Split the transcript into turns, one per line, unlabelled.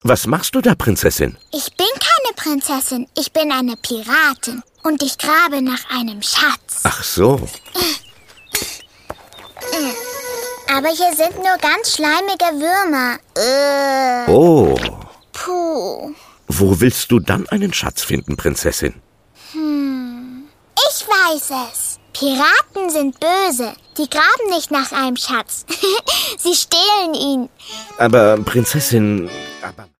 Was machst du da, Prinzessin?
Ich bin keine Prinzessin, ich bin eine Piratin. Und ich grabe nach einem Schatz.
Ach so.
Aber hier sind nur ganz schleimige Würmer.
Oh.
Puh.
Wo willst du dann einen Schatz finden, Prinzessin?
Ich weiß es. Piraten sind böse. Die graben nicht nach einem Schatz. Sie stehlen ihn.
Aber, Prinzessin...